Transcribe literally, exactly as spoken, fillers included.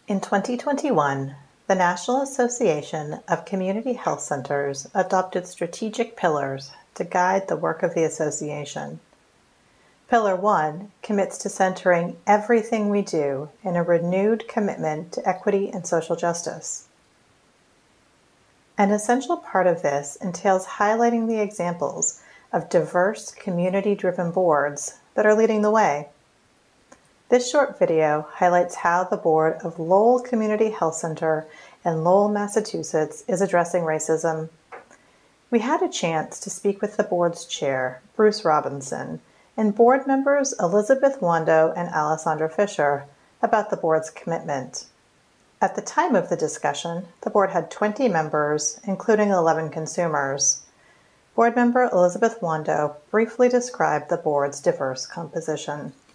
In twenty twenty-one, the National Association of Community Health Centers adopted strategic pillars to guide the work of the association. Pillar one commits to centering everything we do in a renewed commitment to equity and social justice. An essential part of this entails highlighting the examples of diverse community-driven boards that are leading the way. This short video highlights how the board of Lowell Community Health Center in Lowell, Massachusetts is addressing racism. We had a chance to speak with the board's chair, Bruce Robinson, and board members Elizabeth Wando and Alessandra Fisher about the board's commitment. At the time of the discussion, the board had twenty members, including eleven consumers. Board member Elizabeth Wando briefly described the board's diverse composition.